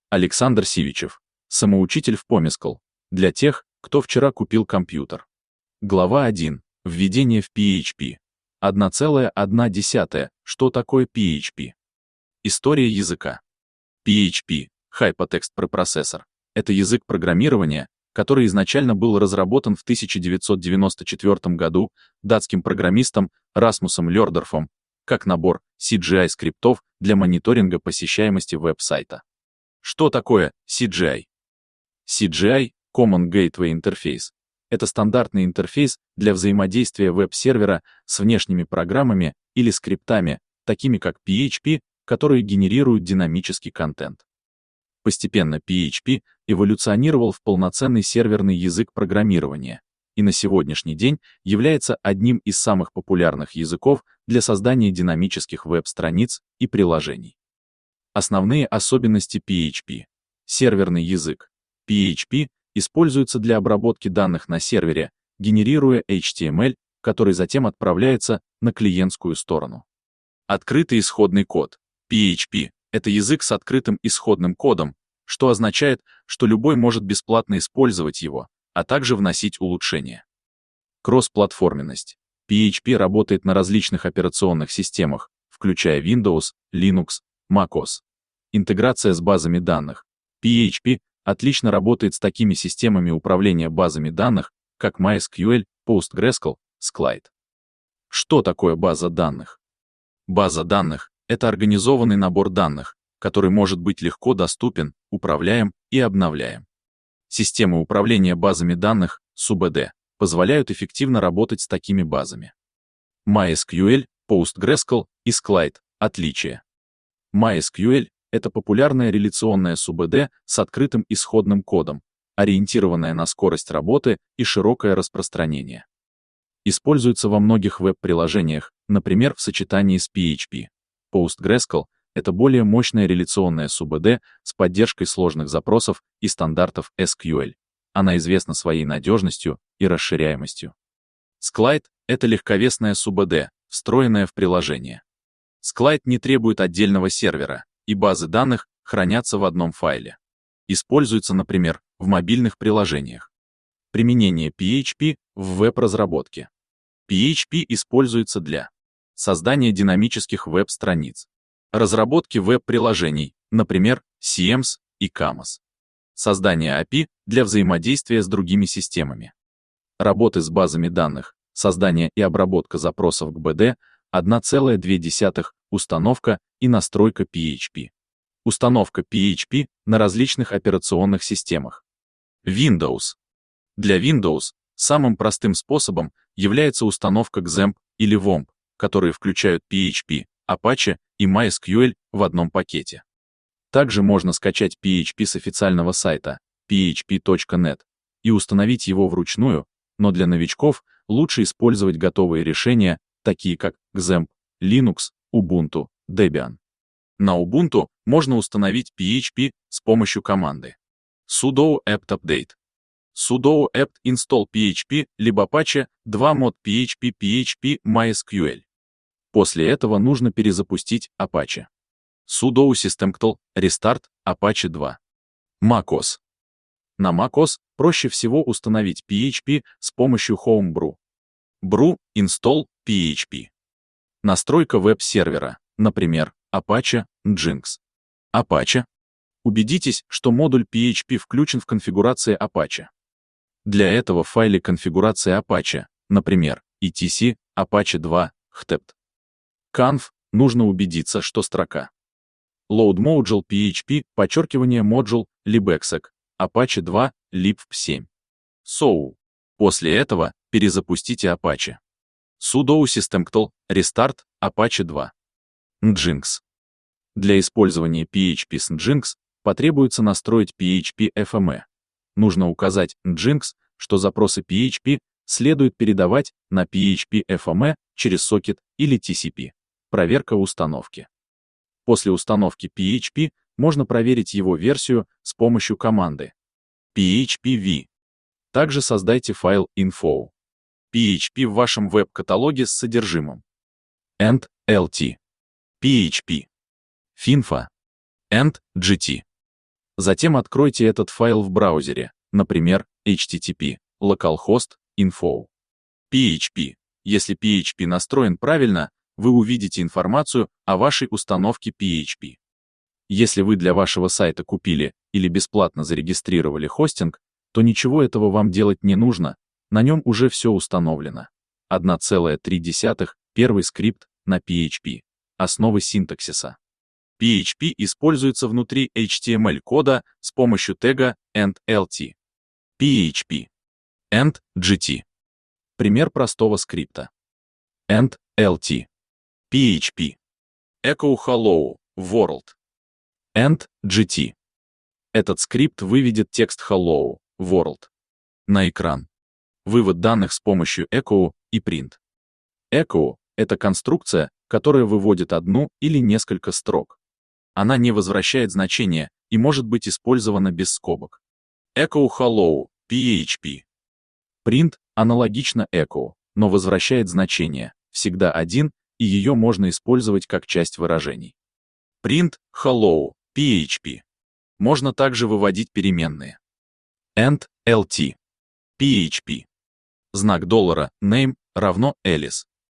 Александр Сивичев. Самоучитель в Помескал. Для тех, кто вчера купил компьютер. Глава 1. Введение в PHP. 1,1. Что такое PHP? История языка. PHP, Hypertext Preprocessor, это язык программирования, который изначально был разработан в 1994 году датским программистом Расмусом Лердорфом как набор CGI-скриптов для мониторинга посещаемости веб-сайта. Что такое CGI? CGI – Common Gateway Interface. Это стандартный интерфейс для взаимодействия веб-сервера с внешними программами или скриптами, такими как PHP, которые генерируют динамический контент. Постепенно PHP эволюционировал в полноценный серверный язык программирования и на сегодняшний день является одним из самых популярных языков для создания динамических веб-страниц и приложений. Основные особенности PHP. Серверный язык. PHP используется для обработки данных на сервере, генерируя HTML, который затем отправляется на клиентскую сторону. Открытый исходный код. PHP — это язык с открытым исходным кодом, что означает, что любой может бесплатно использовать его, а также вносить улучшения. Кроссплатформенность. PHP работает на различных операционных системах, включая Windows, Linux, macOS. Интеграция с базами данных. PHP отлично работает с такими системами управления базами данных, как MySQL, PostgreSQL, SQLite. Что такое база данных? База данных — это организованный набор данных, который может быть легко доступен, управляем и обновляем. Системы управления базами данных, СУБД, позволяют эффективно работать с такими базами. MySQL, PostgreSQL и SQLite — отличия. MySQL — это популярная реляционная СУБД с открытым исходным кодом, ориентированная на скорость работы и широкое распространение. Используется во многих веб-приложениях, например, в сочетании с PHP. PostgreSQL — это более мощная реляционная СУБД с поддержкой сложных запросов и стандартов SQL. Она известна своей надежностью и расширяемостью. SQLite — это легковесная СУБД, встроенная в приложение. SQLite не требует отдельного сервера, и базы данных хранятся в одном файле. Используется, например, в мобильных приложениях. Применение PHP в веб-разработке. PHP используется для создания динамических веб-страниц, разработки веб-приложений, например, CMS и CMS, создание API для взаимодействия с другими системами, работы с базами данных, создание и обработка запросов к BD, 1,2, установка и настройка PHP. Установка PHP на различных операционных системах. Windows. Для Windows самым простым способом является установка XAMPP или WOMP, которые включают PHP, Apache и MySQL в одном пакете. Также можно скачать PHP с официального сайта php.net и установить его вручную, но для новичков лучше использовать готовые решения, такие как XAMPP, Linux, Ubuntu, Debian. На Ubuntu можно установить PHP с помощью команды sudo apt update, sudo apt install PHP либо Apache 2 mod PHP MySQL. После этого нужно перезапустить Apache. Sudo systemctl restart Apache 2. macOS. На macOS проще всего установить PHP с помощью Homebrew. Brew install PHP. Настройка веб-сервера, например, Apache, Nginx. Apache. Убедитесь, что модуль PHP включен в конфигурации Apache. Для этого в файле конфигурации Apache, например, etc, Apache 2, httpt. Conf, нужно убедиться, что строка load module PHP, module, libexec, Apache 2, libp7. So. После этого перезапустите Apache. Sudo systemctl restart Apache 2. Nginx. Для использования PHP с Nginx потребуется настроить PHP FME. Нужно указать Nginx, что запросы PHP следует передавать на PHP FME через сокет или TCP. Проверка установки. После установки PHP можно проверить его версию с помощью команды phpv. Также создайте файл info. PHP в вашем веб-каталоге с содержимым end.lt, PHP, Finfa, end.gt. Затем откройте этот файл в браузере, например, http localhost info. PHP. Если PHP настроен правильно, вы увидите информацию о вашей установке PHP. Если вы для вашего сайта купили или бесплатно зарегистрировали хостинг, то ничего этого вам делать не нужно, на нем уже все установлено. 1,3 первый скрипт на PHP. Основы синтаксиса. PHP используется внутри HTML-кода с помощью тега end_lt. PHP. End_gt. Пример простого скрипта. End_lt. PHP. Echo hello world. End_gt. Этот скрипт выведет текст hello world на экран. Вывод данных с помощью echo и print. Echo — это конструкция, которая выводит одну или несколько строк. Она не возвращает значения и может быть использована без скобок. Echo hello PHP. Print аналогично echo, но возвращает значение, всегда один, и ее можно использовать как часть выражений. Print hello PHP. Можно также выводить переменные. End_lt. PHP. Знак $name равно Alice.